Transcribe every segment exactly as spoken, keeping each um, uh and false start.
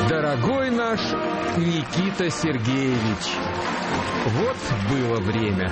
Дорогой наш Никита Сергеевич, вот было время.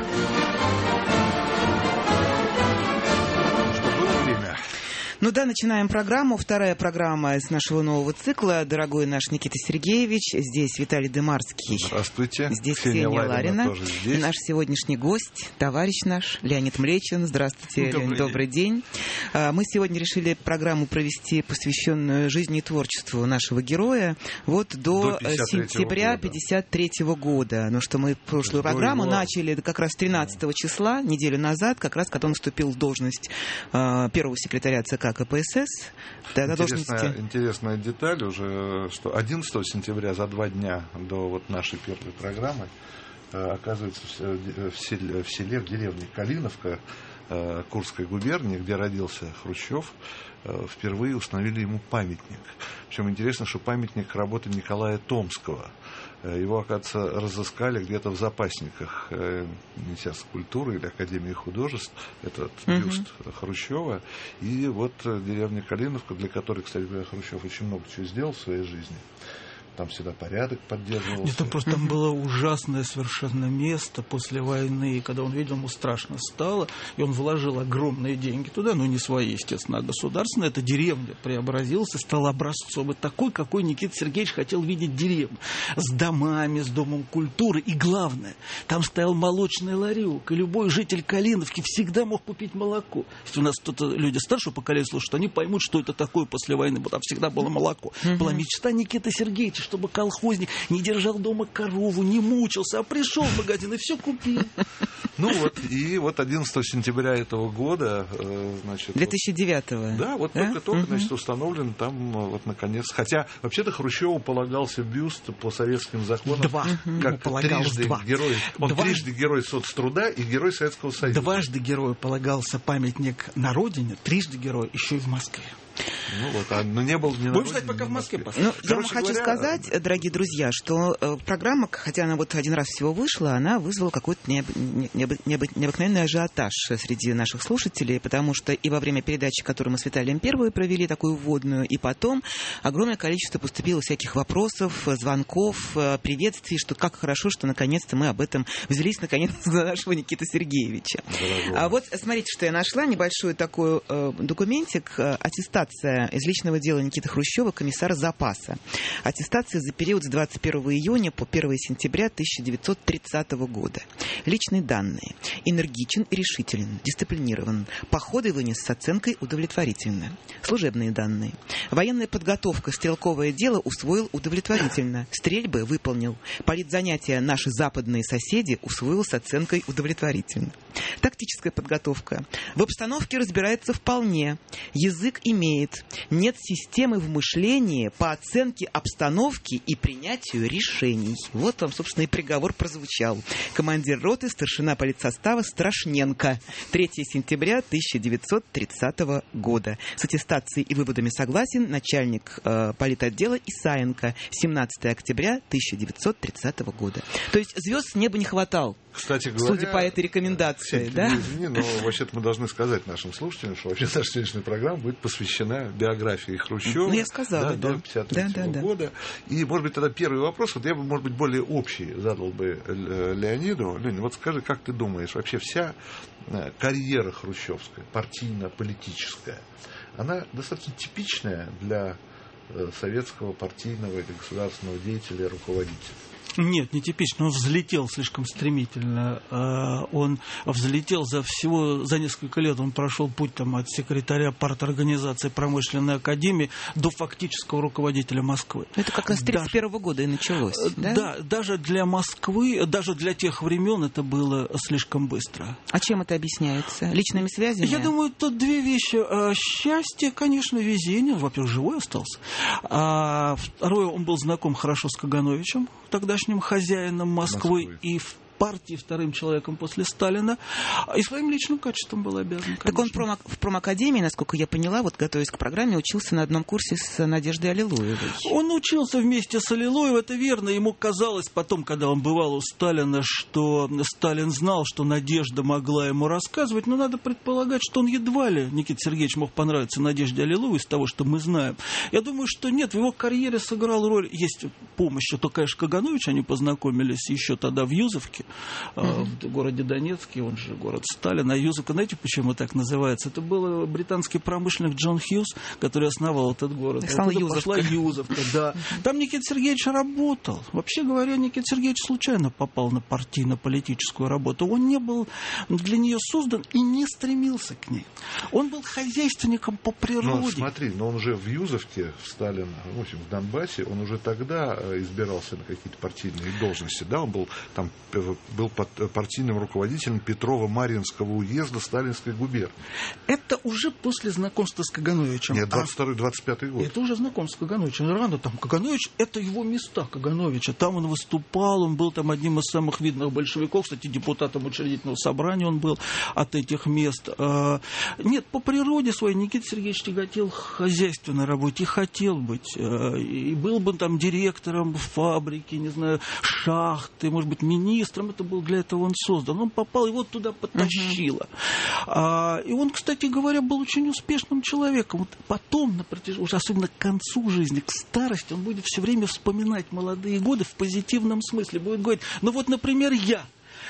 Что было время? Ну да, начинаем программу. Вторая программа из нашего нового цикла. Дорогой наш Никита Сергеевич. Здесь Виталий Дымарский. Здравствуйте. Здесь Ксения, Ксения Ларина. Ларина. Тоже здесь. И наш сегодняшний гость, товарищ наш, Леонид Млечин. Здравствуйте, Добрый Леонид. Добрый день. день. Мы сегодня решили программу провести, посвященную жизни и творчеству нашего героя, вот до, до сентября пятьдесят третьего года. Ну что мы прошлую до программу его... начали как раз тринадцатого числа, неделю назад, как раз когда он вступил в должность э, первого секретаря ЦК КПСС. Интересная, должности... интересная деталь уже, что одиннадцатого сентября, за два дня до вот нашей первой программы, оказывается, в селе, в селе, в деревне Калиновка Курской губернии, где родился Хрущев, впервые установили ему памятник. Причем интересно, что памятник работы Николая Томского. Его, оказывается, разыскали где-то в запасниках Министерства культуры или Академии художеств, этот uh-huh. бюст Хрущева. И вот деревня Калиновка, для которой, кстати говоря, Хрущев очень много чего сделал в своей жизни. Там всегда порядок поддерживался. Это просто там было ужасное совершенно место после войны, когда он видел, ему страшно стало, и он вложил огромные деньги туда, но не свои, естественно, а государственные. Эта деревня преобразилась и стала образцом. И такой, какой Никита Сергеевич хотел видеть деревню. С домами, с домом культуры. И главное, там стоял молочный ларек, и любой житель Калиновки всегда мог купить молоко. Если у нас кто-то, люди старшего поколения слушают, они поймут, что это такое после войны, потому там всегда было молоко. Была мечта Никиты Сергеевича, чтобы колхозник не держал дома корову, не мучился, а пришел в магазин и все купил. Ну вот, и вот одиннадцатого сентября этого года, значит... две тысячи девятого. Вот, да, вот да? только-только, угу. значит, установлен там, вот, наконец... Хотя, вообще-то, Хрущеву полагался бюст по советским законам. Два. Как трижды два. герой. Он два. трижды герой соцтруда и герой Советского Союза. Дважды герою полагался памятник на родине, трижды герою еще и в Москве. Ну вот, а, но не был ни Будем ждать, пока в Москве посмотрим. Ну, я вам хочу говоря... сказать, дорогие друзья, что э, программа, хотя она вот один раз всего вышла, она вызвала какой-то необ... необ... необ... необыкновенный ажиотаж среди наших слушателей, потому что и во время передачи, которую мы с Виталием первую провели, такую вводную, и потом огромное количество поступило всяких вопросов, звонков, приветствий, что как хорошо, что наконец-то мы об этом взялись наконец за нашего Никиту Сергеевича. Да, а вот смотрите, что я нашла, небольшой такой э, документик, э, аттестат из личного дела Никиты Хрущева, комиссара запаса. Аттестация за период с двадцать первого июня по первого сентября тысяча девятьсот тридцатого года. Личные данные. Энергичен и решителен, дисциплинирован. Походы вынес с оценкой удовлетворительно. Служебные данные. Военная подготовка, стрелковое дело усвоил удовлетворительно. Стрельбы выполнил. Политзанятия наши западные соседи усвоил с оценкой удовлетворительно. Тактическая подготовка. В обстановке разбирается вполне. Язык имеет. Нет системы в мышлении по оценке обстановки и принятию решений. Вот вам, собственно, и приговор прозвучал. Командир роты, старшина политсостава Страшненко. третьего сентября тысяча девятьсот тридцатого года. С аттестацией и выводами согласен начальник э, политотдела Исаенко. семнадцатого октября тысяча девятьсот тридцатого года. То есть звезд с неба не хватал. Кстати говоря, судя по этой рекомендации, да? Извини, но вообще-то мы должны сказать нашим слушателям, что вообще наша сегодняшняя программа будет посвящена биографии Хрущева. Ну, я сказала, да. До пятьдесят третьего да, да, года. Да. И, может быть, тогда первый вопрос, вот я бы, может быть, более общий задал бы Леониду. Леонид, вот скажи, как ты думаешь, вообще вся карьера хрущевская, партийно-политическая, она достаточно типичная для советского партийного или государственного деятеля и руководителя? Нет, не типично. Он взлетел слишком стремительно. Он взлетел за всего, за несколько лет он прошел путь там, от секретаря парторганизации промышленной академии до фактического руководителя Москвы. Это как раз с тридцать первого года и началось, да? Да, даже для Москвы, даже для тех времен это было слишком быстро. А чем это объясняется? Личными связями? Я думаю, тут две вещи. Счастье, конечно, везение. Во-первых, живой остался. А второе, он был знаком хорошо с Кагановичем, тогдашним хозяином Москвы, Москвы. И партии, вторым человеком после Сталина, и своим личным качеством был обязан, конечно. Так он в, промо, в промакадемии, насколько я поняла, вот готовясь к программе, учился на одном курсе с Надеждой Аллилуевой. Он учился вместе с Аллилуевой, это верно. Ему казалось потом, когда он бывал у Сталина, что Сталин знал, что Надежда могла ему рассказывать, но надо предполагать, что он едва ли, Никита Сергеевич, мог понравиться Надежде Аллилуевой из того, что мы знаем. Я думаю, что нет, в его карьере сыграл роль, есть помощь, что, конечно, Каганович, они познакомились еще тогда в Юзовке, mm-hmm. в городе Донецке, он же город Сталина. А Юзовка, знаете, почему так называется? Это был британский промышленник Джон Хьюз, который основал этот город. Стала Юзовка. Пошла Юзовка, да. Там Никита Сергеевич работал. Вообще говоря, Никита Сергеевич случайно попал на партийно-политическую работу. Он не был для нее создан и не стремился к ней. Он был хозяйственником по природе. Ну, смотри, но он уже в Юзовке, в Сталин, в общем, в Донбассе, он уже тогда избирался на какие-то партийные должности, да, он был там был партийным руководителем Петрово-Марьинского уезда Сталинской губернии. Это уже после знакомства с Кагановичем. Нет, двадцать второй двадцать пятый год. Это уже знакомство с Кагановичем. Рано там Каганович, это его места Кагановича. Там он выступал, он был там одним из самых видных большевиков, кстати, депутатом учредительного собрания он был от этих мест. Нет, по природе своей Никита Сергеевич тяготел к хозяйственной работе и хотел быть. И был бы там директором фабрики, не знаю, шахты, может быть, министром. Это был для этого он создан. Он попал, его туда потащило. Uh-huh. И он, кстати говоря, был очень успешным человеком. Вот потом, на протяжении, уже особенно к концу жизни, к старости, он будет все время вспоминать молодые годы в позитивном смысле. Будет говорить, ну вот, например, я.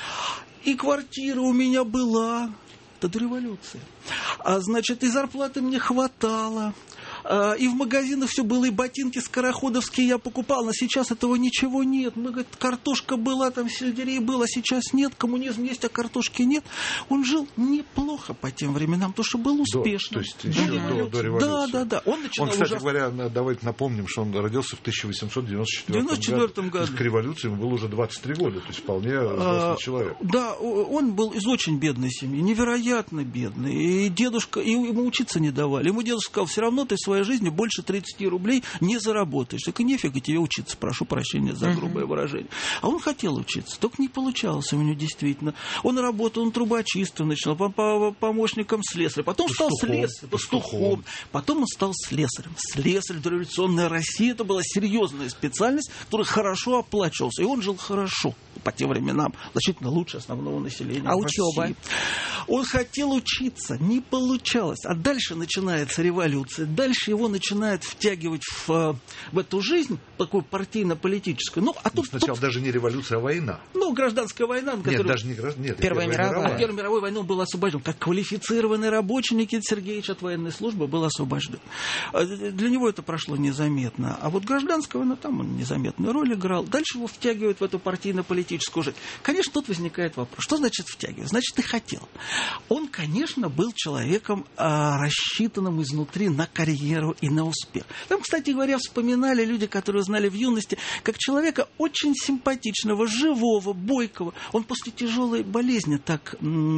И квартира у меня была. Это до революции. А, значит, и зарплаты мне хватало. А, и в магазинах все было, и ботинки скороходовские я покупал. Но сейчас этого ничего нет. Мы, говорит, картошка была, там сельдерей было, а сейчас нет. Коммунизм есть, а картошки нет. Он жил неплохо по тем временам, потому что был успешным. До, то есть еще до, до, до революции. Да, да, да. Он, начинал он кстати ужасно... говоря, давайте напомним, что он родился в тысяча восемьсот девяносто четвёртом году. девяносто четвёртом году. То есть к революции ему было уже двадцать три года. То есть вполне взрослый а, человек. Да, он был из очень бедной семьи, невероятно бедный. И дедушка, и ему учиться не давали. Ему дедушка сказал, все равно ты в своей жизни больше тридцать рублей не заработаешь. Так и нефига тебе учиться, прошу прощения за грубое uh-huh. выражение. А он хотел учиться, только не получалось у него действительно. Он работал, он трубочистом начал, помощником слесаря, потом пастухом, стал слесарем, пастухом. пастухом, потом он стал слесарем. Слесарь, дореволюционная Россия, это была серьезная специальность, которая хорошо оплачивалась. И он жил хорошо по тем временам, значительно лучше основного населения. А учеба? Он хотел учиться, не получалось. А дальше начинается революция, дальше его начинает втягивать в, в эту жизнь, такую партийно-политическую. Ну, а тут, сначала тут... даже не революция, а война. Ну, гражданская война. Нет, которую... даже не гражданская. Нет, Первая, Первая мировая. мировая. Первой мировой войны он был освобожден. Как квалифицированный рабочий Никита Сергеевич от военной службы был освобожден. Для него это прошло незаметно. А вот гражданская война, там он незаметную роль играл. Дальше его втягивают в эту партийно-политическую жизнь. Конечно, тут возникает вопрос. Что значит втягивать? Значит, ты хотел. Он, конечно, был человеком, рассчитанным изнутри на карьеру и на успех. Там, кстати говоря, вспоминали люди, которые знали в юности, как человека очень симпатичного, живого, бойкого. Он после тяжелой болезни так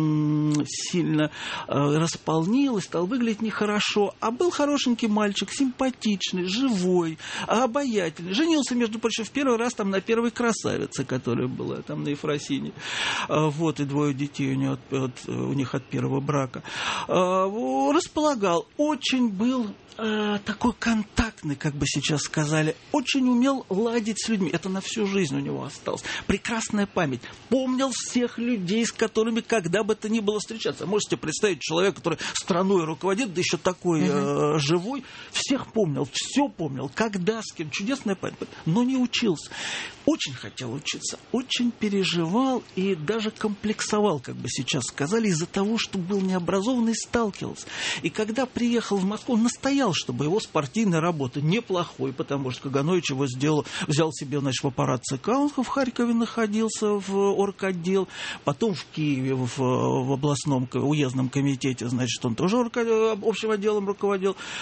м- сильно э, располнил и стал выглядеть нехорошо. А был хорошенький мальчик, симпатичный, живой, обаятельный. Женился, между прочим, в первый раз там на первой красавице, которая была там на Ефросине. А, вот, и двое детей у, него от, от, у них от первого брака. А, располагал, очень был такой контактный, как бы сейчас сказали, очень умел ладить с людьми. Это на всю жизнь у него осталось. Прекрасная память. Помнил всех людей, с которыми когда бы то ни было встречаться. Можете представить человека, который страной руководит, да еще такой uh-huh. э, живой. Всех помнил, все помнил, когда, с кем. Чудесная память. Но не учился. Очень хотел учиться, очень переживал и даже комплексовал, как бы сейчас сказали, из-за того, что был необразованный, сталкивался. И когда приехал в Москву, он настоял, чтобы его с партийной работы неплохой, потому что Каганович его сделал, взял себе, значит, в аппарат ЦК, он в Харькове находился, в орготдел, потом в Киеве, в, в областном, уездном комитете, значит, он тоже орг, общим отделом руководил.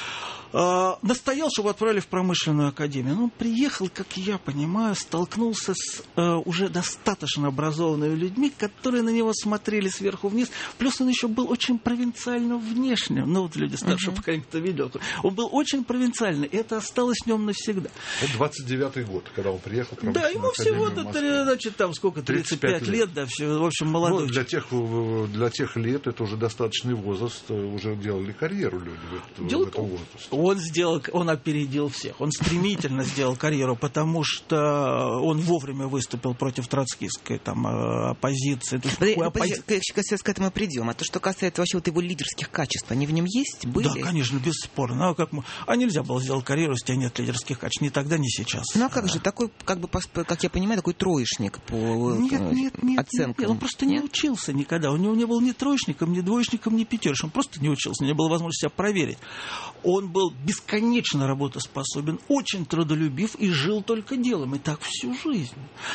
настоял, чтобы отправили в промышленную академию. Ну, приехал, как я понимаю, столкнулся с э, уже достаточно образованными людьми, которые на него смотрели сверху вниз. Плюс он еще был очень провинциально внешним. Ну, вот люди старшего uh-huh. поколения, кто видел. Он был очень провинциальный, и это осталось в нем навсегда. Это двадцать девятый год, когда он приехал в промышленную Да, ему всего, значит, там сколько, тридцать пять лет, лет, да, все, в общем, молодой. Ну, для тех, для тех лет это уже достаточный возраст, уже делали карьеру люди в, в, в этом возрасте. Он сделал, он опередил всех. Он стремительно сделал карьеру, потому что он вовремя выступил против троцкистской там, оппозиции. Оппози... Сейчас к этому придем. А то, что касается вообще вот его лидерских качеств, они в нем есть, были? Да, конечно, бесспорно. А, как мы... а нельзя было сделать карьеру, если у тебя нет лидерских качеств. Ни тогда, ни сейчас. Ну а как да. же, такой, как бы, как я понимаю, такой троечник по нет, нет, нет, оценкам? Нет, он просто нет? не учился никогда. У него не был ни троечником, ни двоечником, ни пятерочком. Он просто не учился. Не было возможности себя проверить. Он был бесконечно работоспособен, очень трудолюбив и жил только делом. И так всю жизнь.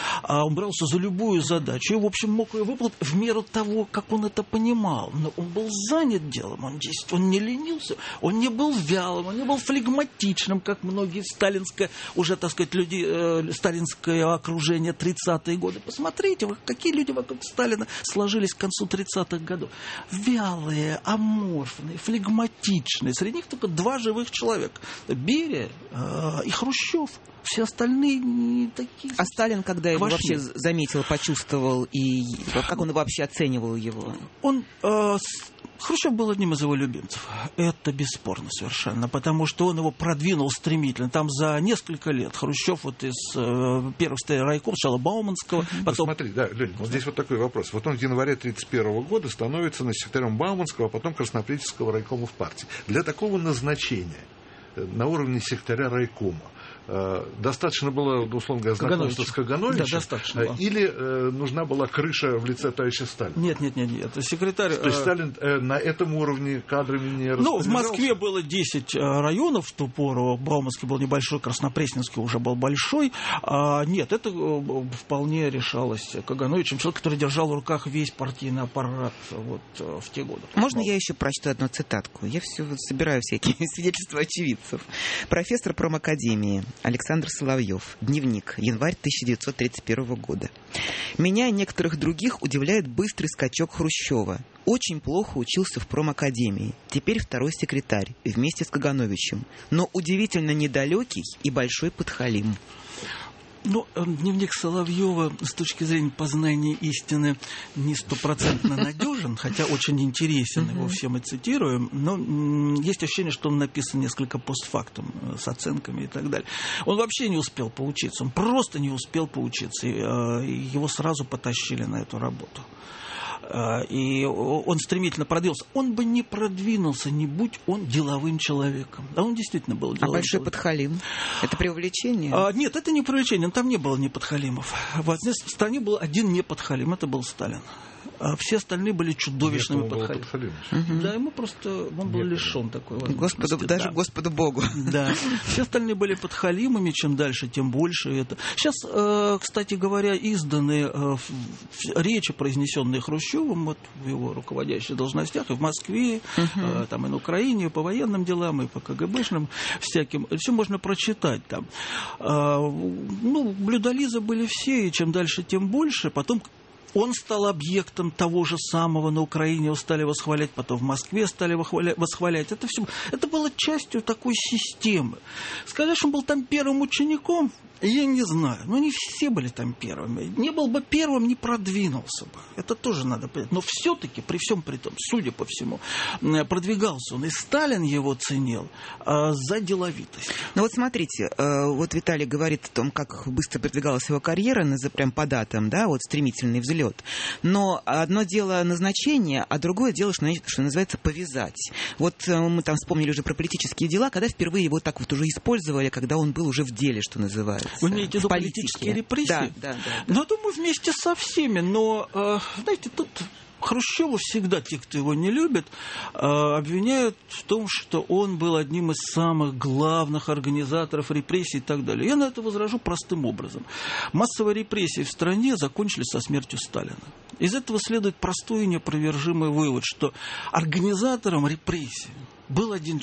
А он брался за любую задачу и, в общем, мог ее выполнить в меру того, как он это понимал. Но он был занят делом, он действовал, он не ленился, он не был вялым, он не был флегматичным, как многие сталинское, уже, так сказать, люди, э, сталинское окружение тридцатые годы. Посмотрите, вы, какие люди вокруг Сталина сложились к концу тридцатых годов. Вялые, аморфные, флегматичные. Среди них только два живых человека. Берия э, и Хрущев. Все остальные не такие. А Сталин, когда его вообще заметил, почувствовал, и как он вообще оценивал его? Он... Э, Хрущев был одним из его любимцев. Это бесспорно совершенно, потому что он его продвинул стремительно. Там за несколько лет Хрущев вот из э, первых райком, сначала Бауманского, потом... Посмотри, да, Лень, вот здесь вот такой вопрос. Вот он в январе тридцать первого года становится на секретарем Бауманского, а потом Краснопресненского райкома в партии. Для такого назначения на уровне секретаря райкома достаточно было, условно говоря, знакомства с Кагановичем? Да, достаточно. Или э, нужна была крыша в лице товарища Сталина? Нет, нет, нет, нет. Секретарь... То есть Сталин э, на этом уровне кадрами не распоряжался? Ну, в Москве было десять районов в ту пору. Бауманский был небольшой, Краснопресненский уже был большой. А, нет, это вполне решалось Кагановичем. Человек, который держал в руках весь партийный аппарат вот, в те годы. Можно я еще прочту одну цитатку? Я все собираю всякие свидетельства очевидцев. Профессор промакадемии Александр Соловьев. Дневник. Январь тысяча девятьсот тридцать первого года. Меня и некоторых других удивляет быстрый скачок Хрущева. Очень плохо учился в промакадемии. Теперь второй секретарь вместе с Кагановичем. Но удивительно недалекий и большой подхалим. Ну, дневник Соловьева с точки зрения познания истины не стопроцентно надежен, хотя очень интересен, его все мы цитируем, но есть ощущение, что он написан несколько постфактум, с оценками и так далее. Он вообще не успел поучиться, он просто не успел поучиться, и его сразу потащили на эту работу. И он стремительно продвинулся. Он бы не продвинулся, не будь он деловым человеком. Да, он действительно был деловым. А большой человеком. Подхалим? Это преувеличение? А, нет, это не преувеличение. Там не было неподхалимов. В стране был один неподхалим. Это был Сталин. А все остальные были чудовищными подхалимами. Угу. Да, ему просто... Он был Нет, лишен такой возможности. Господу, даже да. Господу Богу. Да. Все остальные были подхалимами. Чем дальше, тем больше это. Сейчас, кстати говоря, изданы речи, произнесенные Хрущевым вот, в его руководящих должностях и в Москве, угу. там, и на Украине, и по военным делам, и по КГБшным всяким. Все можно прочитать там. Ну, блюдолизы были все, и чем дальше, тем больше. Потом... Он стал объектом того же самого на Украине, его стали восхвалять, потом в Москве стали восхвалять. Это все, это было частью такой системы. Сказать, что он был там первым учеником, я не знаю. Но не все были там первыми. Не был бы первым, не продвинулся бы. Это тоже надо понять. Но все-таки, при всем при том, судя по всему, продвигался он. И Сталин его ценил а, за деловитость. Ну вот смотрите, вот Виталий говорит о том, как быстро продвигалась его карьера, прям по датам, да, вот стремительный взлет. Но одно дело назначение, а другое дело, что, что называется, повязать. Вот мы там вспомнили уже про политические дела, когда впервые его так вот уже использовали, когда он был уже в деле, что называется. Вы имеете в виду политические репрессии? Да, да, да. Ну, я думаю, вместе со всеми. Но, э, знаете, тут Хрущева всегда, те, кто его не любит, э, обвиняют в том, что он был одним из самых главных организаторов репрессий и так далее. Я на это возражу простым образом. Массовые репрессии в стране закончились со смертью Сталина. Из этого следует простой и неопровержимый вывод, что организатором репрессий был один человек.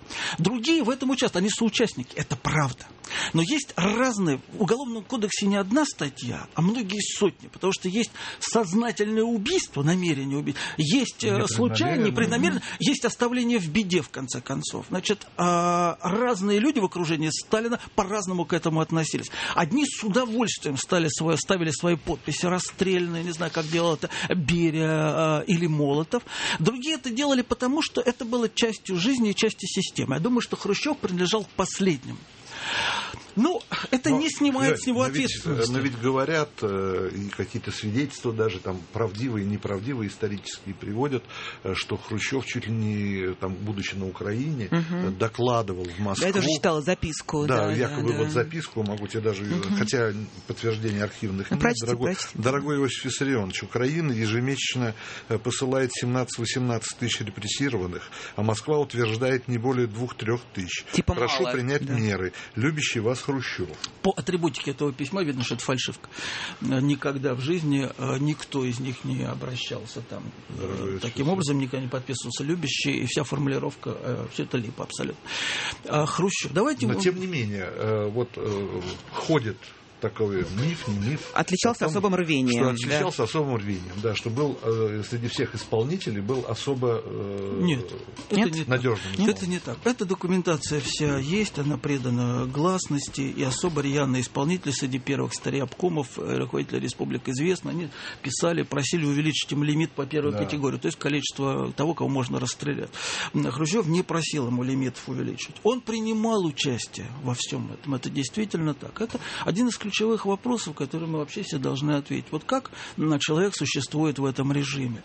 Другие в этом участвуют, они соучастники, это правда. Но есть разные, в Уголовном кодексе не одна статья, а многие сотни, потому что есть сознательное убийство, намерение убить, есть случайное, непреднамеренное, есть оставление в беде, в конце концов. Значит, разные люди в окружении Сталина по-разному к этому относились. Одни с удовольствием стали свое, ставили свои подписи, расстрельные, не знаю, как делал это Берия или Молотов. Другие это делали потому, что это было частью жизни и частью системы. Я думаю, что Хрущев принадлежал к последним. Ну, это но, не снимает с него ответственности. Но ведь говорят, и какие-то свидетельства даже там правдивые и неправдивые исторические приводят, что Хрущев чуть ли не, там, будучи на Украине, угу. докладывал в Москву. Да, я тоже читала записку. Да, да якобы да, вот да. записку, могу тебе даже, угу. хотя подтверждений архивных ну, нет. прочти, дорогой, прочти. дорогой Иосиф Виссарионович, Украина ежемесячно посылает семнадцать-восемнадцать тысяч репрессированных, а Москва утверждает не более двух-трех тысяч. Типа Прошу мало. принять Да. меры. Любящий вас Хрущев. По атрибутике этого письма видно, что это фальшивка. Никогда в жизни никто из них не обращался там Дорогой таким Иисус. Образом, никогда не подписывался любящий, и вся формулировка, все это липа абсолютно. Хрущев, давайте... Но тем не менее, вот ходит такой миф, не миф. Отличался том, особым рвением. Что отличался да? особым рвением, да, что был э, среди всех исполнителей был особо э, Нет, Нет? это не надежным. Нет, это не так. Эта документация вся есть, она предана гласности, и особо рьяные исполнители среди первых стариобкомов, руководителей республик известно, они писали, просили увеличить им лимит по первой да. категории, то есть количество того, кого можно расстрелять. Хрущев не просил ему лимитов увеличить. Он принимал участие во всем этом. Это действительно так. Это один из ключевых ключевых вопросов, которые мы вообще все должны ответить. Вот как человек существует в этом режиме?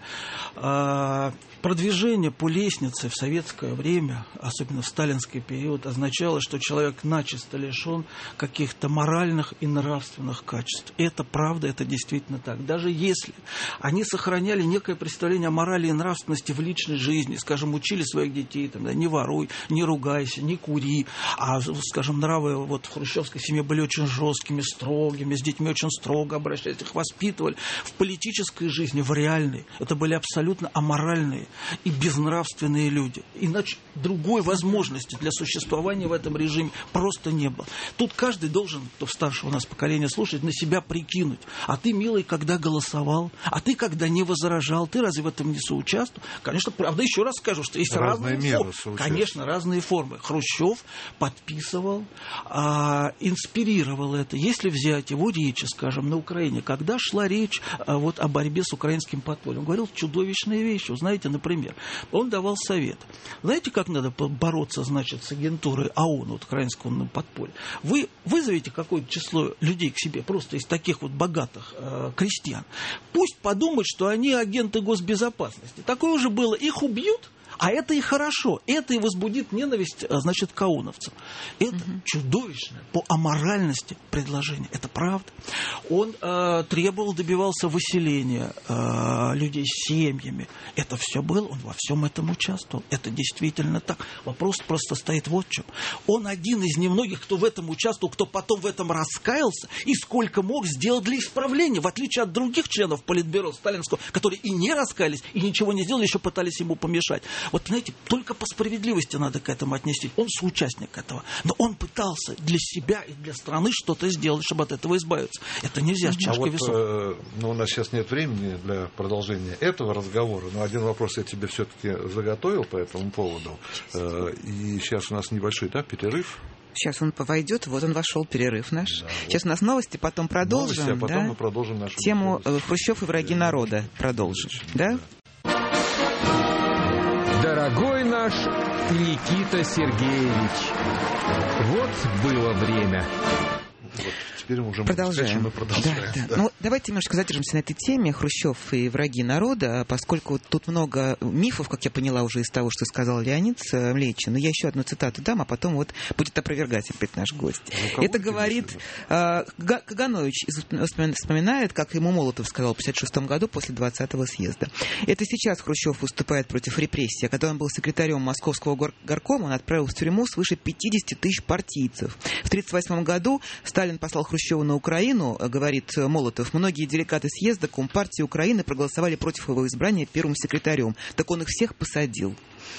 Продвижение по лестнице в советское время, особенно в сталинский период, означало, что человек начисто лишен каких-то моральных и нравственных качеств. И это правда, это действительно так. Даже если они сохраняли некое представление о морали и нравственности в личной жизни, скажем, учили своих детей, там, да, не воруй, не ругайся, не кури, а, скажем, нравы вот в хрущевской семье были очень жесткими, строгими, с детьми очень строго обращались, их воспитывали. В политической жизни, в реальной, это были абсолютно аморальные и безнравственные люди. Иначе другой возможности для существования в этом режиме просто не было. Тут каждый должен, кто старше у нас поколения слушает, на себя прикинуть. А ты, милый, когда голосовал? А ты, когда не возражал? Ты разве в этом не соучаствовал? Конечно, правда, еще раз скажу, что есть разные, разные формы. Конечно, разные формы. Хрущев подписывал, а, инспирировал это. Если взять его речи, скажем, на Украине, когда шла речь а, вот, о борьбе с украинским подпольем, он говорил чудовищные вещи. Вы знаете, например, он давал совет. Знаете, как надо бороться, значит, с агентурой ООН, вот, украинского подполья? Вы вызовите какое-то число людей к себе, просто из таких вот богатых э, крестьян. Пусть подумают, что они агенты госбезопасности. Такое уже было. Их убьют, а это и хорошо. Это и возбудит ненависть, значит, к ООНовцам. Это угу. чудовищное по аморальности предложение. Это правда. Он э, требовал, добивался выселения э, людей с семьями. Это все было. Он во всем этом участвовал. Это действительно так. Вопрос просто стоит вот в чем. Он один из немногих, кто в этом участвовал, кто потом в этом раскаялся и сколько мог сделать для исправления, в отличие от других членов Политбюро сталинского, которые и не раскаялись, и ничего не сделали, еще пытались ему помешать. Вот, знаете, только по справедливости надо к этому отнести. Он соучастник этого. Но он пытался для себя и для страны что-то сделать, чтобы от этого избавиться. Это нельзя с чашкой а вот, весов. Э, ну, у нас сейчас нет времени для продолжения этого разговора, но один вопрос я тебе все-таки заготовил по этому поводу. Э, и сейчас у нас небольшой, да, перерыв. Сейчас он войдет, вот он вошел, перерыв наш. Да, Сейчас вот. У нас новости, потом продолжим. Новости, а потом да? мы продолжим нашу тему беседу. Хрущев и враги народа продолжим. Да? Дорогой наш Никита Сергеевич, вот было время. Вот. Теперь мы уже продолжаем. Мы продолжаем. Да, да. Да. Ну, давайте немножко задержимся на этой теме Хрущев и враги народа, поскольку тут много мифов, как я поняла уже из того, что сказал Леонид Млечин. Но я еще одну цитату дам, а потом вот будет опровергать опять наш гость. Ну, это говорит э, Каганович, вспоминает, как ему Молотов сказал в пятьдесят шестом году после двадцатого съезда. Это сейчас Хрущев выступает против репрессий. Когда он был секретарем Московского гор- горкома, он отправил в тюрьму свыше пятьдесят тысяч партийцев. В тридцать восьмом году Сталин послал Хрущева на Украину, говорит Молотов. Многие делегаты съезда Компартии Украины проголосовали против его избрания первым секретарем. Так он их всех посадил.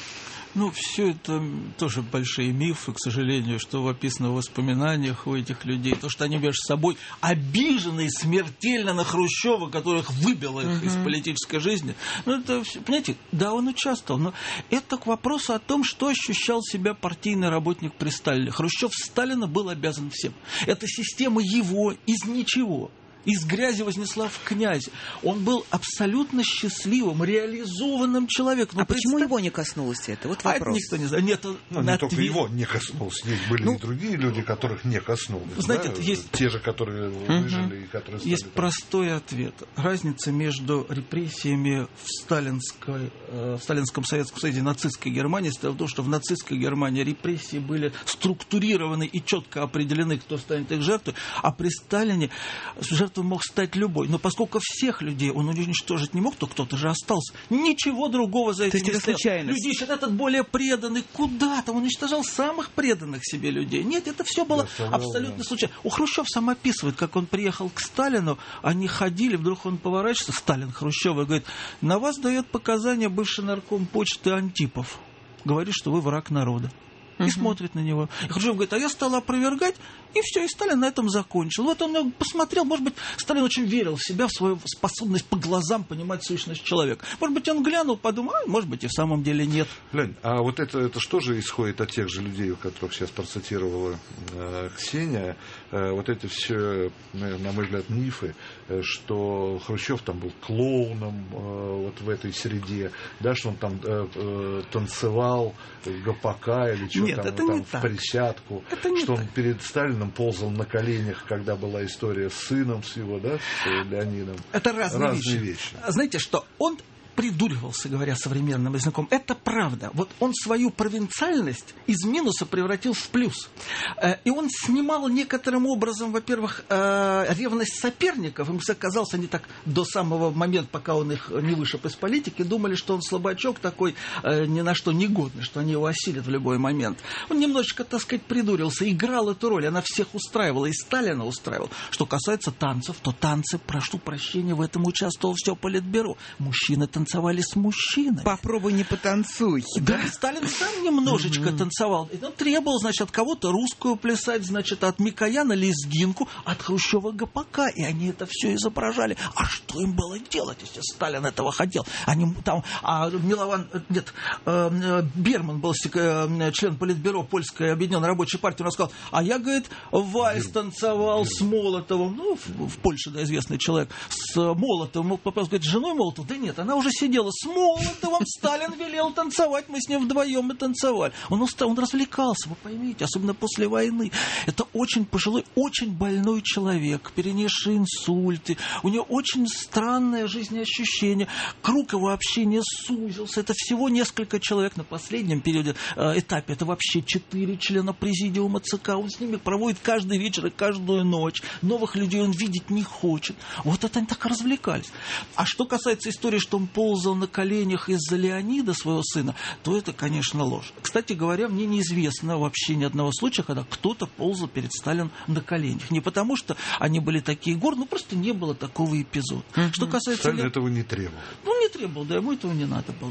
Ну, все это тоже большие мифы, к сожалению, что описано в воспоминаниях у этих людей. То, что они между собой обижены смертельно на Хрущева, которых выбило их uh-huh. из политической жизни. Ну, это, понимаете, да, он участвовал, но это к вопросу о том, что ощущал себя партийный работник при Сталине. Хрущев Сталина был обязан всем. Эта система его из ничего. Из грязи вознесла в князь. Он был абсолютно счастливым, реализованным человеком. А почему представь... его не коснулось это? Вот вопрос. А это никто не знает. Нет, ну, не только его не коснулось. Есть были ну, и другие люди, которых не коснулось. Знаете, да? есть... Те же, которые uh-huh. выжили и которые стали... Есть там... простой ответ. Разница между репрессиями в, сталинской, в Сталинском Советском Союзе и нацистской Германии состояла в том, что в нацистской Германии репрессии были структурированы и четко определены, кто станет их жертвой, а при Сталине жертвой мог стать любой. Но поскольку всех людей он уничтожить не мог, то кто-то же остался. Ничего другого за этим не стояло. Людей считают, этот более преданный. Куда там? Он уничтожал самых преданных себе людей. Нет, это все было да, абсолютно да. случайно. У Хрущев сам описывает, как он приехал к Сталину, они ходили, вдруг он поворачивается, Сталин Хрущева, и говорит, на вас дает показания бывший нарком почты Антипов. Говорит, что вы враг народа. И uh-huh. смотрит на него. И Хрущев говорит, а я стал опровергать, и все, и Сталин на этом закончил. Вот он посмотрел, может быть, Сталин очень верил в себя, в свою способность по глазам понимать сущность человека. Может быть, он глянул, подумал, а может быть, и в самом деле нет. Лень, а вот это, это что же исходит от тех же людей, которых сейчас процитировала э, Ксения, э, вот это все, на мой взгляд, мифы, э, что Хрущев там был клоуном э, вот в этой среде, да, что он там э, э, танцевал гопака или что Нет, там, это там не в так. присядку, это не что так. он перед Сталином ползал на коленях, когда была история с сыном с его, да, с Леонидом. Это разные, разные вещи. вещи. Знаете, что он придуривался, говоря современным языком. Это правда. Вот он свою провинциальность из минуса превратил в плюс. И он снимал некоторым образом, во-первых, ревность соперников. Им казалось, они так до самого момента, пока он их не вышиб из политики, думали, что он слабачок такой, ни на что негодный, что они его осилят в любой момент. Он немножечко, так сказать, придурился, играл эту роль. Она всех устраивала, и Сталина устраивала. Что касается танцев, то танцы, прошу прощения, в этом участвовал все Политбюро. Мужчины танцевали. Танцевали с мужчинами. Попробуй не потанцуй. Да, да. Сталин сам немножечко mm-hmm. танцевал. Он требовал, значит, от кого-то русскую плясать, значит, от Микояна лезгинку, от Хрущева гопака. И они это все изображали. А что им было делать, если Сталин этого хотел? Они там... А Милован... Нет, э, Берман был э, член Политбюро Польской объединенной рабочей партии. Он сказал, а я, говорит, вальс танцевал с Молотовым. Ну, в, в Польше, да, известный человек. С Молотовым. Мог попасть, говорит, с женой Молотова? Да нет, она уже сидела с Молотовым, Сталин велел танцевать, мы с ним вдвоем и танцевали. Он, устал, он развлекался, вы поймите, особенно после войны. Это очень пожилой, очень больной человек, перенесший инсульты. У него очень странное жизнеощущение. Круг его общения сузился. Это всего несколько человек на последнем периоде, э, этапе. Это вообще четыре члена президиума ЦК. Он с ними проводит каждый вечер и каждую ночь. Новых людей он видеть не хочет. Вот это они так и развлекались. А что касается истории, что он ползал на коленях из-за Леонида, своего сына, то это, конечно, ложь. Кстати говоря, мне неизвестно вообще ни одного случая, когда кто-то ползал перед Сталином на коленях. Не потому, что они были такие гордые, ну, просто не было такого эпизода. Mm-hmm. Что касается... Сталин Ле... этого не требовал. Ну, не требовал, да, ему этого не надо было.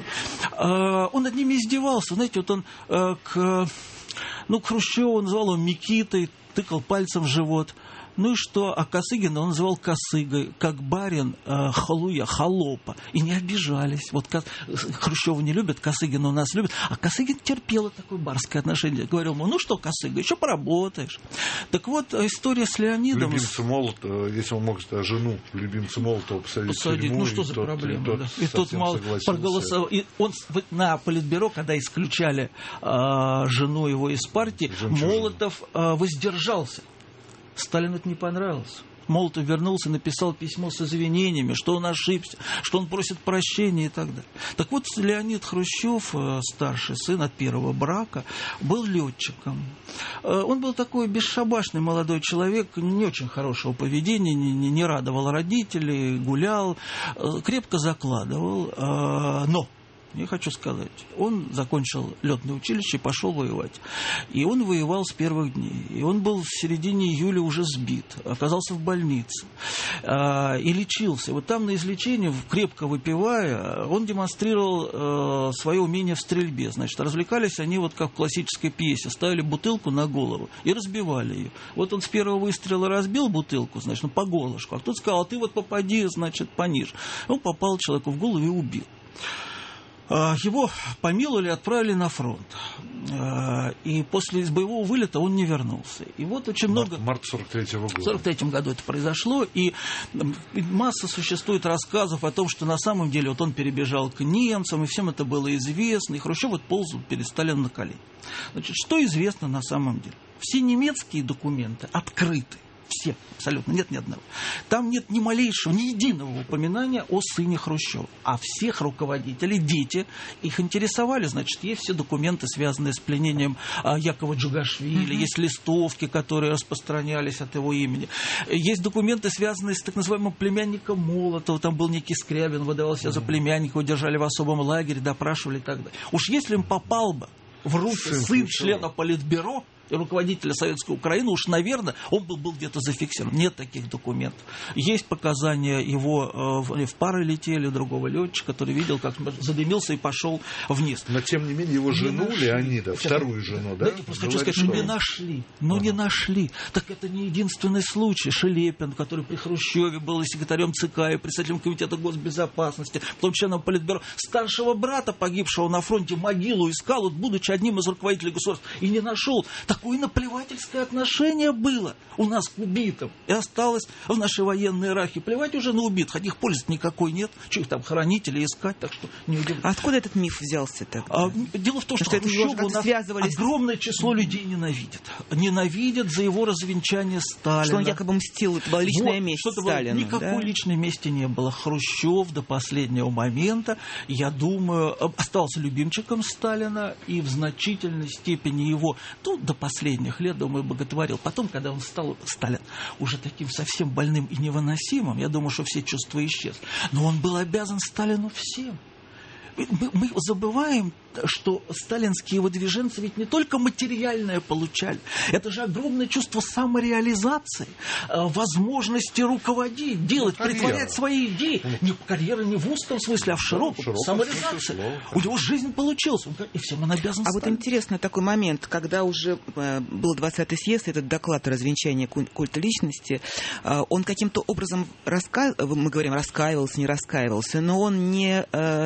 А, он над ними издевался. Знаете, вот он а, к, ну, к Хрущеву называл его Микитой, тыкал пальцем в живот. Ну и что? А Косыгина он называл Косыгой, как барин э, халуя, холопа. И не обижались. Вот Хрущева не любят, Косыгина у нас любят. А Косыгин терпел такое барское отношение. Говорил ему, ну что, Косыга, еще поработаешь. Так вот, история с Леонидом... Любимца Молотова, если он мог жену любимца Молотова посадить, посадить в тюрьму. Ну что за тот, проблема? Тот, да. И тот мало проголосовал. И он на Политбюро, когда исключали э, жену его из партии, Жемчужина. Молотов э, воздержался. Сталину это не понравилось. Молотов вернулся, написал письмо с извинениями, что он ошибся, что он просит прощения и так далее. Так вот, Леонид Хрущев, старший сын от первого брака, был летчиком. Он был такой бесшабашный молодой человек, не очень хорошего поведения, не, не, не радовал родителей, гулял, крепко закладывал, но... внешне, я хочу сказать. Он закончил летное училище и пошел воевать. И он воевал с первых дней. И он был в середине июля уже сбит, оказался в больнице э, и лечился. Вот там на излечении, крепко выпивая, он демонстрировал э, свое умение в стрельбе. Значит, развлекались они вот как в классической пьесе. Ставили бутылку на голову и разбивали ее. Вот он с первого выстрела разбил бутылку, значит, ну, по горлышку. А кто-то сказал, а ты вот попади, значит, пониже. Он попал человеку в голову и убил. Его помиловали, отправили на фронт. И после боевого вылета он не вернулся. И вот очень много... Март сорок третьего года. В сорок третьем году это произошло. И масса существует рассказов о том, что на самом деле вот он перебежал к немцам, и всем это было известно. И Хрущев вот ползал перед Сталином на колени. Значит, что известно на самом деле? Все немецкие документы открыты. Все, абсолютно, нет ни одного. Там нет ни малейшего, ни единого упоминания о сыне Хрущева. А всех руководителей, дети, их интересовали. Значит, есть все документы, связанные с пленением а, Якова Джугашвили, mm-hmm. есть листовки, которые распространялись от его имени. Есть документы, связанные с так называемым племянником Молотова. Там был некий Скрябин, выдавал себя mm-hmm. за племянника, его держали в особом лагере, допрашивали и так далее. Уж если им попал бы в руки сын, сын члена Политбюро, руководителя Советской Украины, уж, наверное, он был, был где-то зафиксирован. Нет таких документов. Есть показания его, э, в пары летели, другого летчика, который видел, как задымился и пошел вниз. Но, тем не менее, его не жену нашли. Леонида, Сейчас, вторую жену, да? Я просто хочу сказать, что не нашли. Но ага. не нашли. Так это не единственный случай. Шелепин, который при Хрущеве был и секретарем ЦК, и председателем комитета госбезопасности, потом членом Политбюро, старшего брата, погибшего на фронте, могилу искал, вот, будучи одним из руководителей государства, и не нашел. Такое наплевательское отношение было у нас к убитым. И осталось в нашей военной иерархии. Плевать уже на убитых, от них пользы никакой нет. Что их там хранить или искать, так что не удивляйтесь. А откуда этот миф взялся-то? А, дело в том, что, что Хрущева у нас связывались... огромное число людей ненавидит. Ненавидят за его развенчание Сталина. Что он якобы мстил, это была личная вот, месть Сталину. Никакой да? личной мести не было. Хрущев до последнего момента, я думаю, остался любимчиком Сталина и в значительной степени его, ну, до последних лет, думаю, боготворил. Потом, когда он стал, Сталин, уже таким совсем больным и невыносимым, я думаю, что все чувства исчезли. Но он был обязан Сталину всем. Мы, мы забываем, что сталинские выдвиженцы ведь не только материальное получали. Это же огромное чувство самореализации, возможности руководить, делать, карьера. Притворять свои идеи. Не карьера не в узком смысле, а в широком. широком самореализация. У него жизнь получилась. И всем он обязан А Сталину. Вот интересно такой момент, когда уже был двадцатый съезд, этот доклад о развенчании культа личности, он каким-то образом, раска... мы говорим, раскаивался, не раскаивался, но он не...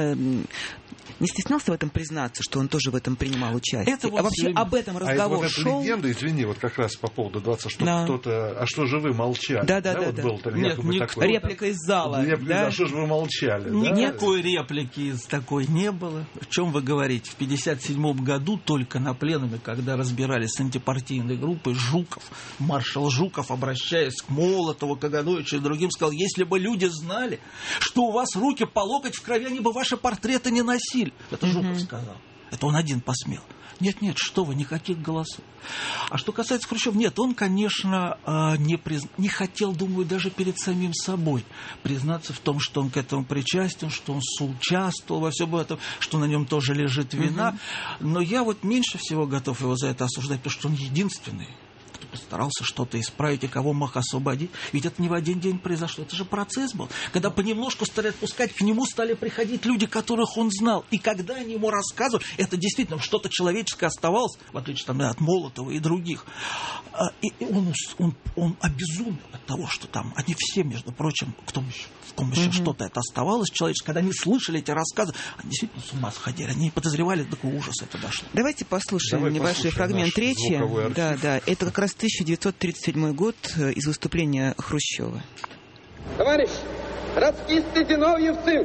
не стеснялся в этом признаться, что он тоже в этом принимал участие? Это вот а вообще время... об этом разговор а это шел? Вот эта легенда, извини, вот как раз по поводу двадцать, что да. кто-то... А что же вы молчали? Да, да, да. Вот да. был Нет, никто... такой... Реплика из зала. Реплика, да? А что же вы молчали? Никакой да? реплики из такой не было. О чем вы говорите? В пятьдесят седьмом году только на пленуме, когда разбирались с антипартийной группой, Жуков, маршал Жуков, обращаясь к Молотову, Кагановичу и другим, сказал, если бы люди знали, что у вас руки по локоть в крови, они бы ваши портреты не носили. Это mm-hmm. Жуков сказал. Это он один посмел. Нет, нет, что вы, никаких голосов. А что касается Хрущева, нет, он, конечно, не, приз... не хотел, думаю, даже перед самим собой признаться в том, что он к этому причастен, что он соучаствовал во всем этом, что на нем тоже лежит вина. Угу. Но я вот меньше всего готов его за это осуждать, потому что он единственный, кто постарался что-то исправить и кого мог освободить. Ведь это не в один день произошло. Это же процесс был. Когда понемножку стали отпускать, к нему стали приходить люди, которых он знал. И когда они ему рассказывали, это действительно что-то человеческое оставалось, в отличие там, от Молотова и других. И он, он, он обезумел от того, что там они все, между прочим, кто еще, в ком еще mm-hmm. что-то это оставалось человеческое. Когда они слышали эти рассказы, они действительно с ума сходили. Они не подозревали, до какого ужаса это дошло. Давайте послушаем Давай небольшой фрагмент речи. Да, да. Это как раз тысяча девятьсот тридцать седьмой год из выступления Хрущева. Товарищ, троцкисты, зиновьевцы,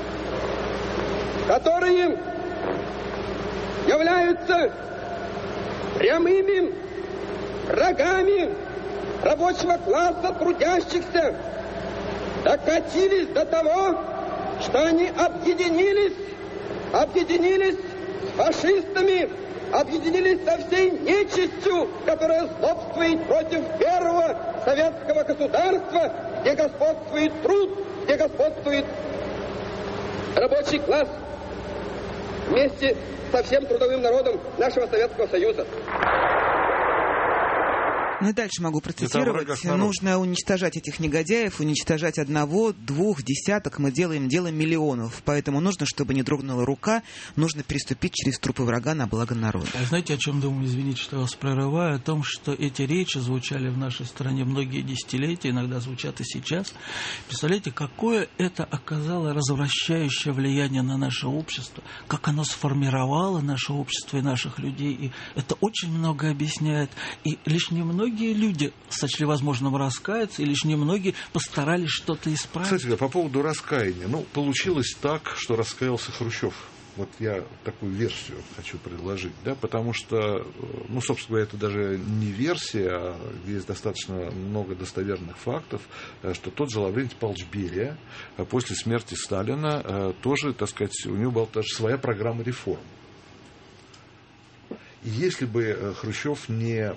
которые являются прямыми врагами рабочего класса трудящихся, докатились до того, что они объединились, объединились с фашистами, объединились со всей нечистью, которая злобствует против первого советского государства, где господствует труд, где господствует рабочий класс. вместе со всем трудовым народом нашего Советского Союза. Ну и дальше могу процитировать. Нужно уничтожать этих негодяев, уничтожать одного, двух, десяток. Мы делаем дело миллионов. Поэтому нужно, чтобы не дрогнула рука, нужно переступить через трупы врага на благо народа. А знаете, о чем думаю, извините, что я вас прерываю? О том, что эти речи звучали в нашей стране многие десятилетия, иногда звучат и сейчас. Представляете, какое это оказало развращающее влияние на наше общество, как оно сформировало наше общество и наших людей. И это очень много объясняет. И лишь немного Многие люди сочли возможным раскаяться, и лишь немногие постарались что-то исправить. Кстати, по поводу раскаяния. Ну, получилось так, что раскаялся Хрущев. Вот я такую версию хочу предложить, да, потому что, ну, собственно говоря, это даже не версия, а есть достаточно много достоверных фактов, что тот же Лаврентий Павлович Берия после смерти Сталина тоже, так сказать, у него была тоже своя программа реформ. И если бы Хрущев не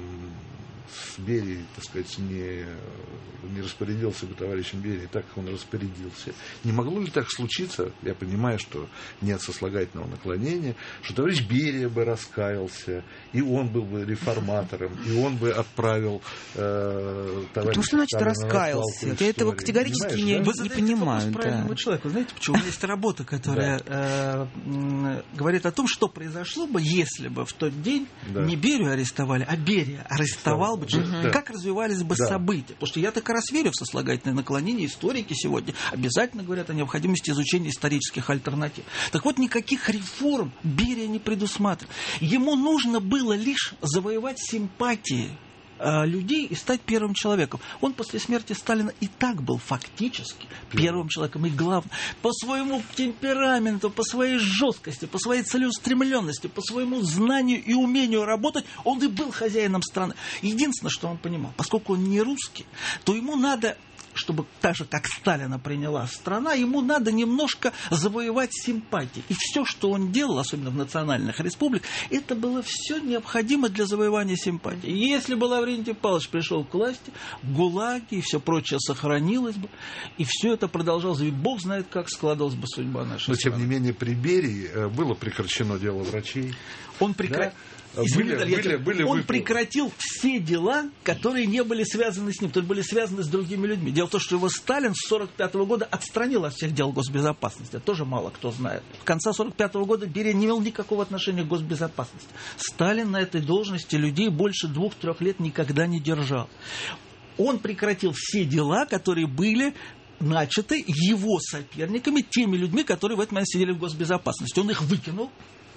с Берией, так сказать, не, не распорядился бы товарищем Берией так, как он распорядился, не могло ли так случиться, я понимаю, что нет сослагательного наклонения, что товарищ Берия бы раскаялся, и он был бы реформатором, и он бы отправил э, товарища. Ну, что значит раскаялся? Я этого категорически не, да? не, не понимаю. Правильного да. человека. Вы знаете, почему? У меня есть работа, которая да. э, говорит о том, что произошло бы, если бы в тот день да. не Берию арестовали, а Берия арестовал бы. Да. Как развивались бы да. события? Потому что я так и раз верю в сослагательное наклонение. Историки сегодня обязательно говорят о необходимости изучения исторических альтернатив. Так вот, никаких реформ Берия не предусматривал. Ему нужно было лишь завоевать симпатии людей и стать первым человеком. Он после смерти Сталина и так был фактически первым человеком. И главное, по своему темпераменту, по своей жесткости, по своей целеустремленности, по своему знанию и умению работать, он и был хозяином страны. Единственное, что он понимал, поскольку он не русский, то ему надо, чтобы так же, как Сталина приняла страна, ему надо немножко завоевать симпатии. И все, что он делал, особенно в национальных республиках, это было все необходимо для завоевания симпатии. И если бы Лаврентий Павлович пришел к власти, ГУЛАГи и все прочее сохранилось бы, и все это продолжалось. Ведь Бог знает, как складывалась бы судьба нашей Но, страны. тем не менее, при Берии было прекращено дело врачей. Он прекратил. Да? Извини, были, были, были он выплаты. прекратил все дела, которые не были связаны с ним, которые были связаны с другими людьми. Дело в том, что его Сталин с сорок пятого года отстранил от всех дел госбезопасности. Это тоже мало кто знает. В конце сорок пятого года Берия не имел никакого отношения к госбезопасности. Сталин на этой должности людей больше двух-трех лет никогда не держал. Он прекратил все дела, которые были начаты его соперниками, теми людьми, которые в этот момент сидели в госбезопасности. Он их выкинул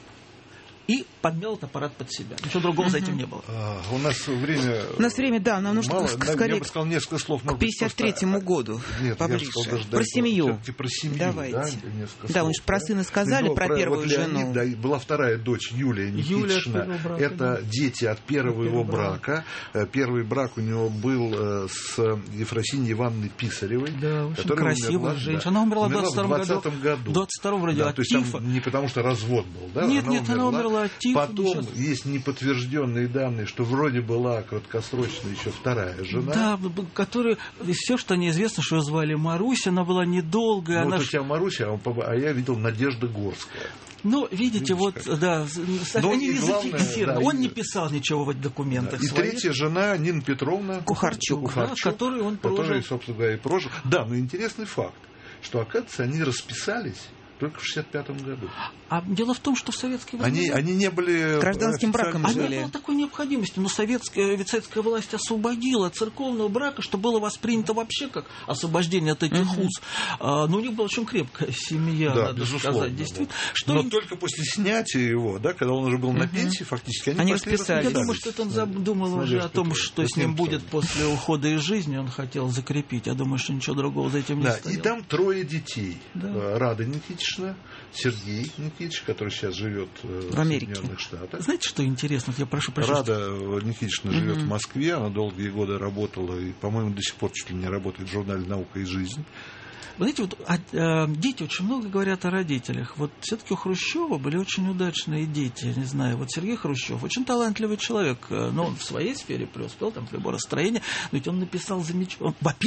и подмял этот аппарат под себя. Ничего другого за этим не было. А, у нас время... У нас время, да, нам нужно мало, скорее я бы сказал несколько слов, к пятьдесят третьему году. Нет, поближе. Я бы сказал, даже про семью. Про семью. Давайте. Да, да, мы же про сына сказали, ну, про, про первую вот жену. Леонид, да, была вторая дочь Юлия Никитична. Брака, это да. дети от первого от его брака. брака. Первый брак у него был с Ефросиньей Ивановной Писаревой. Да, очень красивая женщина. Да. Она умерла, умерла в двадцатом году. В двадцать втором вроде да, от то есть тифа. Там не потому, что развод был, да? Нет, она нет, умерла. она умерла от тифа. Потом есть неподтвержденные данные, что вроде была краткосрочная еще вторая жена. Да, которая... Все, что неизвестно, что ее звали Маруся, она была недолгая. Ну, она... вот у тебя Маруся, а я видел Надежда Горская. Ну, видите, Видишь, вот, как? да, Но они не главное, зафиксированы. Да, он и... не писал ничего в этих документах. Да. И своих. третья жена Нина Петровна Кухарчук, Кухарчук да, которую он прожил. Который, собственно говоря, и прожил. Да, но интересный факт, что, оказывается, они расписались только в шестьдесят пятом году. А дело в том, что в советской власти... Они, они не были... Гражданским браком жили. жили. Не было такой необходимости. Но советская, ведь советская власть освободила от церковного брака, что было воспринято вообще как освобождение от этих угу. уз. А, но у них была очень крепкая семья, да, надо сказать. Действительно. Да. Что но им... только после снятия его, да, когда он уже был угу. на пенсии, фактически, они, они расписались. Я думаю, что это он задумал уже о том, что с ним будет после ухода из жизни, он хотел закрепить. Я думаю, что ничего другого за этим не да, стояло. И там трое детей. Да. Рада Никитична, Сергей Никитич, который сейчас живет в, в Америке. Соединенных Штатах. Знаете, что интересно? Я прошу прощения. Рада Никитична угу. живет в Москве, она долгие годы работала и, по-моему, до сих пор чуть ли не работает в журнале «Наука и жизнь». Вы знаете, вот, а, а, дети очень много говорят о родителях. Вот все-таки у Хрущева были очень удачные дети. Я не знаю, вот Сергей Хрущев очень талантливый человек. Но он в своей сфере преуспел, там, приборостроение. Но ведь он написал замечательно. Во-первых,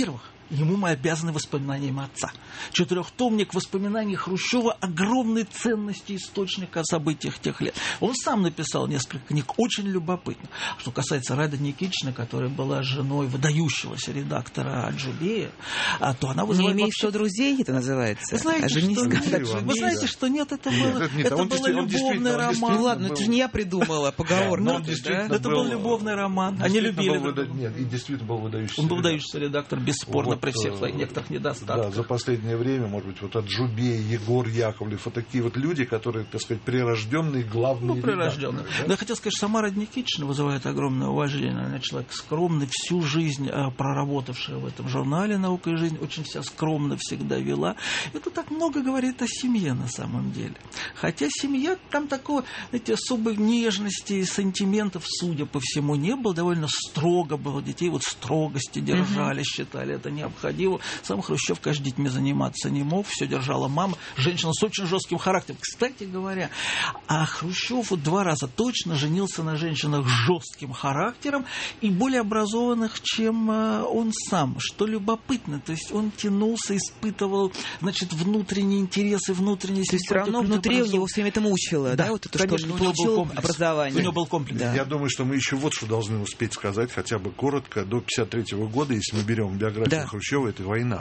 Ему мы обязаны воспоминаниями отца. Четырехтомник воспоминаний Хрущева — огромной ценности источника о событиях тех лет. Он сам написал несколько книг, очень любопытно. Что касается Рады Никитичны, которая была женой выдающегося редактора «Аджубея», то она вызывает... Не имеешь что друзей, это называется? Вы знаете, а что, нет, вы знаете, что нет, это, нет, было, это, нет, это он был любовный роман. Ну ладно, это же не я придумала поговорку. Это был любовный роман. Они любили. Нет, и действительно был выдающийся. Он был выдающийся редактор, бесспорно, при всех своих некоторых недостатках. Да, за последнее время, может быть, вот Аджубей, Егор Яковлев, вот такие вот люди, которые, так сказать, прирожденные главные ну, прирожденные. редакторы. Да? Да, я хотел сказать, что сама Рада Никитична вызывает огромное уважение. Она человек скромный, всю жизнь проработавшая в этом журнале «Наука и жизнь», очень вся скромно всегда вела. Это так много говорит о семье на самом деле. Хотя семья, там такого, знаете, особой нежности и сантиментов, судя по всему, не было. Довольно строго было. Детей вот строгости держали, угу. считали это необходимо. Сам Хрущев, конечно, детьми заниматься не мог. Все держала мама. Женщина с очень жестким характером. Кстати говоря, а Хрущев вот два раза точно женился на женщинах с жестким характером и более образованных, чем он сам. Что любопытно. То есть он тянулся, испытывал, значит, внутренние интересы, внутренние... То есть все равно внутри у него всем это мучило, да? да? Вот это, конечно, что он не получил образование. У него был комплекс. Да. Я думаю, что мы еще вот что должны успеть сказать, хотя бы коротко. До пятьдесят третьего года, если мы берем биографию да. Хрущева, это война.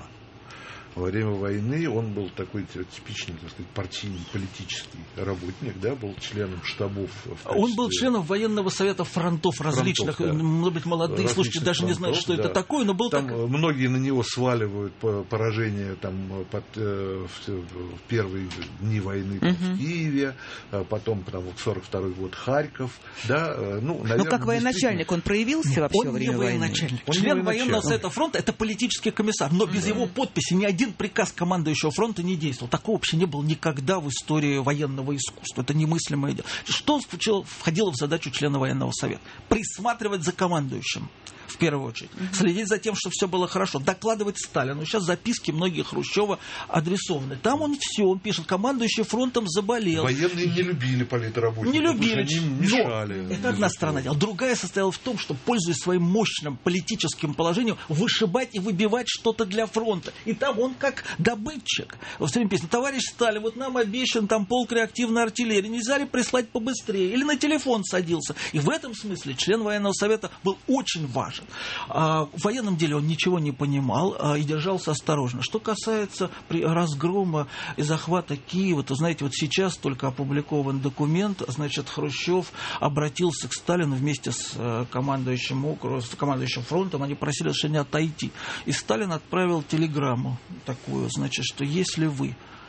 Во время войны он был такой типичный, так сказать, партийный политический работник, да, был членом штабов. Качестве... Он был членом военного совета фронтов различных, фронтов, да. может быть, молодые слушатели даже фронтов, не знают, что да. это такое, но был там так... Многие на него сваливают поражение там, под, э, в, в первые дни войны там, угу. в Киеве, потом там, в сорок второй год Харьков. Да, ну, наверное, но как военачальник он проявился вообще он во время не военачальник. войны? Член военного совета фронта — это политический комиссар, но без его подписи ни один приказ командующего фронта не действовал. Такого вообще не было никогда в истории военного искусства. Это немыслимое дело. Что входило в задачу члена военного совета? Присматривать за командующим. В первую очередь. Mm-hmm. Следить за тем, что все было хорошо. Докладывать Сталину. Сейчас записки многие Хрущева адресованы. Там он все, он пишет, командующий фронтом заболел. Военные не любили политработников. Не любили. Они мешали. Но это одна сторона дела. Другая состояла в том, что, пользуясь своим мощным политическим положением, вышибать и выбивать что-то для фронта. И там он как добытчик. Вот все время песня: товарищ Сталин, вот нам обещан там полк реактивной артиллерии. Нельзя ли прислать побыстрее? Или на телефон садился. И в этом смысле член военного совета был очень важен. А в военном деле он ничего не понимал а, и держался осторожно. Что касается при разгрома и захвата Киева, то, знаете, вот сейчас только опубликован документ, значит, Хрущев обратился к Сталину вместе с а, командующим округом, с командующим фронтом, они просили разрешения отойти. И Сталин отправил телеграмму такую, значит, что если вы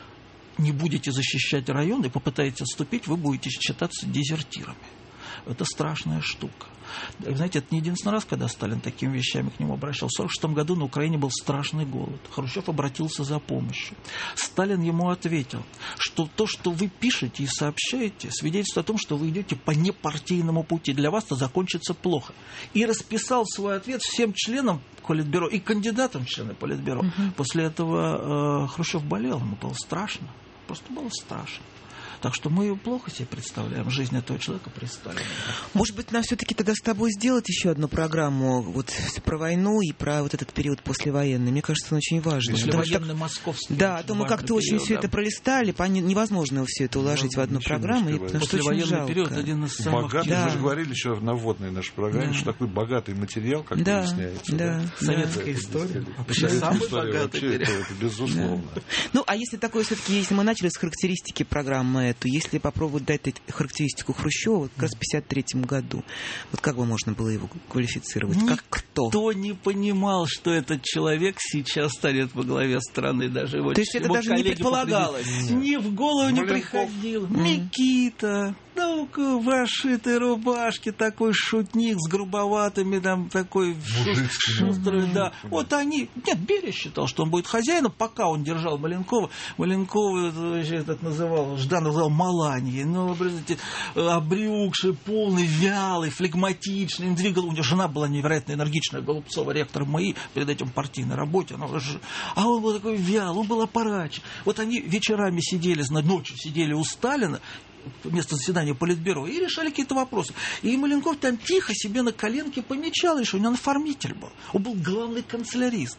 не будете защищать район и попытаетесь отступить, вы будете считаться дезертирами. Это страшная штука. Знаете, это не единственный раз, когда Сталин такими вещами к нему обращался. В сорок шестом году на Украине был страшный голод. Хрущев обратился за помощью. Сталин ему ответил, что то, что вы пишете и сообщаете, свидетельствует о том, что вы идете по непартийному пути. Для вас это закончится плохо. И расписал свой ответ всем членам Политбюро и кандидатам в члены Политбюро. Угу. После этого э, Хрущев болел, ему было страшно. Просто было страшно. Так что мы плохо себе представляем жизнь этого человека при Сталине. Может быть, нам все-таки тогда с тобой сделать еще одну программу вот про войну и про вот этот период послевоенный. Мне кажется, он очень важный. Послевоенный московский. Да, то мы как-то очень все да. это пролистали, невозможно все это уложить ну, в одну программу. И потому что очень жалко. Период один из самых... Богатый, да. мы же говорили еще на вводной нашей программе, да. что такой богатый материал, как да. выясняется. Да. Да. Советская да. история. Вообще самый богатый период. Это, это безусловно. Да. Ну, а если такое все-таки, если мы начали с характеристики программы, то если попробовать дать характеристику Хрущева вот как раз в пятьдесят третьем году, вот как бы можно было его квалифицировать? Никто как кто? Никто не понимал, что этот человек сейчас станет во главе страны. Даже его, то есть это даже не предполагалось? Ни в голову не приходило. Mm. Никита, ну, в расшитой рубашке, такой шутник с грубоватыми, там, такой шустрый, mm-hmm. да. Вот они... Нет, Берия считал, что он будет хозяином, пока он держал Маленкова. Маленкова этот называл, Жданов называл Маланьей. Ну, представляете, обрюкший, полный, вялый, флегматичный. Двигал. У него жена была невероятно энергичная, Голубцова, ректор МАИ, перед этим партийной работе. Она уже... А он был такой вял, он был аппаратчик. Вот они вечерами сидели, ночью сидели у Сталина, место заседания Политбюро и решали какие-то вопросы. И Маленков там тихо себе на коленке помечал, что у него оформитель был. Он был главный канцелярист.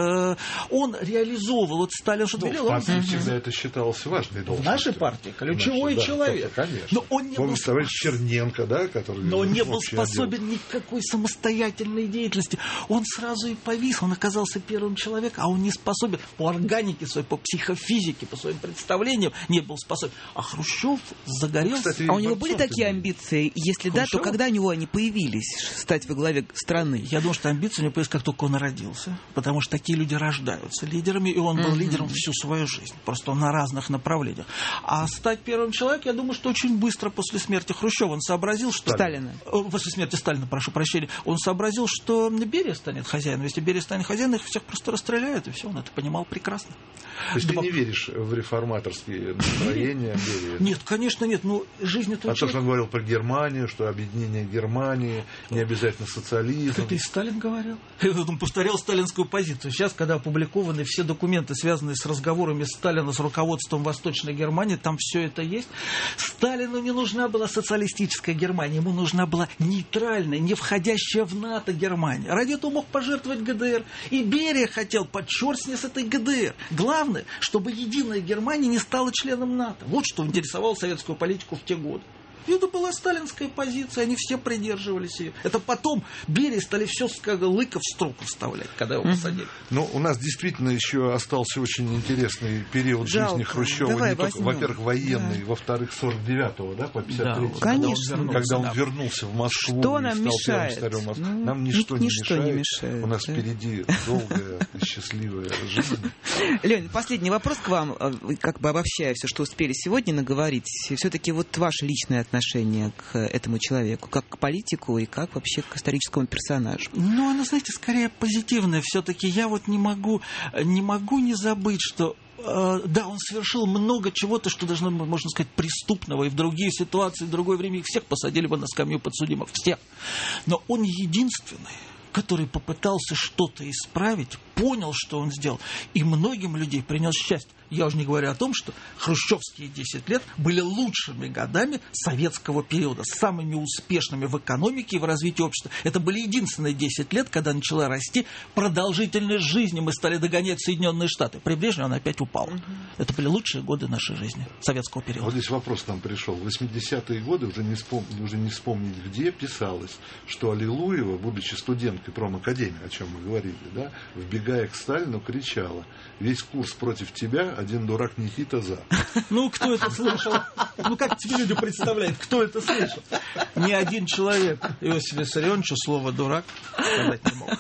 Он реализовывал, вот Сталин что-то велел. В партии всегда это считалось важной должностью. В нашей партии ключевой Нашей, человек. Да, конечно. Но он не Помните, был товарищ Черненко, да, который... Но он не был способен отдел. никакой самостоятельной деятельности. Он сразу и повис, он оказался первым человеком, а он не способен по органике своей, по психофизике, по своим представлениям не был способен. А Хрущев загорелся. Кстати, а у него были такие амбиции? Если Хрущев? Да, то когда у него они появились, стать во главе страны? Я думаю, что амбиции у него появились, как только он родился. Потому что такие люди рождаются лидерами, и он был mm-hmm. лидером всю свою жизнь. Просто он на разных направлениях. А стать первым человеком, я думаю, что очень быстро после смерти Хрущева он сообразил, что... Сталина. После смерти Сталина, прошу прощения. Он сообразил, что Берия станет хозяином. Если Берия станет хозяином, их всех просто расстреляют, и все. Он это понимал прекрасно. То есть да, ты не веришь в реформаторские настроения Берии? Нет, конечно, нет. Ну, жизнь это... А то, что он говорил про Германию, что объединение Германии, не обязательно социализм. Это и Сталин говорил. Он повторял сталинскую позицию. Сейчас, когда опубликованы все документы, связанные с разговорами Сталина с руководством Восточной Германии, там все это есть. Сталину не нужна была социалистическая Германия, ему нужна была нейтральная, не входящая в НАТО Германия. Ради этого мог пожертвовать ГДР. И Берия хотел, подчерт с этой ГДР. Главное, чтобы единая Германия не стала членом НАТО. Вот что интересовало советскую политику в те годы. И это была сталинская позиция, они все придерживались ее. Это потом Берии стали все как лыка в строку вставлять, когда его посадили. Ну, у нас действительно еще остался очень интересный период Жалко. жизни Хрущева. Давай не только, во-первых, военный, да. Во-вторых, сорок девятого, да, по пятьдесят третьему. Да, конечно. Когда он, когда он да. вернулся в Москву что и нам стал мешает? первым царем Москвы. Ну, нам ничто, не, ничто мешает. не мешает. У нас да. впереди долгая и счастливая жизнь. Лёнь, последний вопрос к вам, как бы обобщая все, что успели сегодня наговорить. Все-таки вот ваше личное отношение к этому человеку, как к политику и как вообще к историческому персонажу? Ну, она, знаете, скорее позитивная. Все-таки я вот не могу, не могу не забыть, что э, да, он совершил много чего-то, что должно, можно сказать, преступного, и в другие ситуации, в другое время их всех посадили бы на скамью подсудимых, всех. Но он единственный, который попытался что-то исправить, понял, что он сделал, и многим людей принес счастье. Я уже не говорю о том, что хрущевские десять лет были лучшими годами советского периода, самыми успешными в экономике и в развитии общества. Это были единственные десять лет, когда начала расти продолжительность жизни. Мы стали догонять Соединенные Штаты. При Брежневе она опять упала. Угу. Это были лучшие годы нашей жизни, советского периода. Вот здесь вопрос нам пришел. В восьмидесятые годы, уже не, вспом... уже не вспомнить где, писалось, что Аллилуева, будучи студенткой промакадемии, о чем мы говорили, да, вбегая к Сталину, кричала: «Весь курс против тебя, один дурак Никита за». Ну, кто это слышал? Ну, как тебе люди представляют, кто это слышал? Ни один человек Иосифу Виссарионовичу слово «дурак» сказать не мог.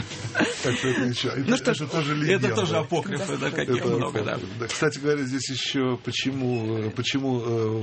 Так что это еще... Ну, что это тоже легенда. Это тоже апокрифы, да, каких много, да. Кстати говоря, здесь еще почему, почему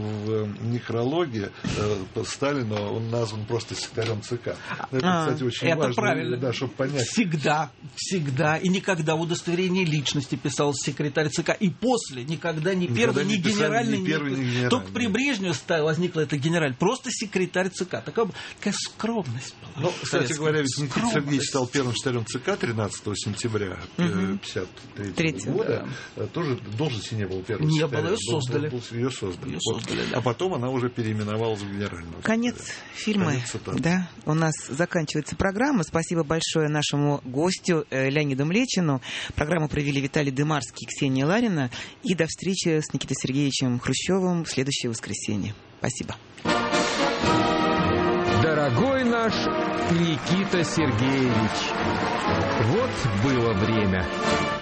в некрологе Сталина он назван просто секретарем ЦК. Это, кстати, очень это важно, правильно. Да, чтобы понять. Всегда, всегда и никогда в удостоверении личности писался секретарь ЦК. И после никогда ни первый, ни генеральный, ни первый, ни генеральный. Только при Брежневе возникла эта генераль. Просто секретарь ЦК. Такая, такая скромность была. Ну, кстати говоря, ведь Никита Сергеевич стал первым секретарем ЦК тринадцатого сентября тысяча девятьсот пятьдесят третьего года. Да. Тоже должности не было первым Не секретарем. было, ее создали. Был, был, ее создали. Ее вот. создали да. А потом она уже переименовалась в генерального. Конец фильма. Конец да, у нас заканчивается программа. Спасибо большое нашему гостю Леониду Млечину. Программу провели Виталий Дымарский и Ксения Ларина. И до встречи с Никитой Сергеевичем Хрущевым в следующее воскресенье. Спасибо. Дорогой наш Никита Сергеевич, вот было время.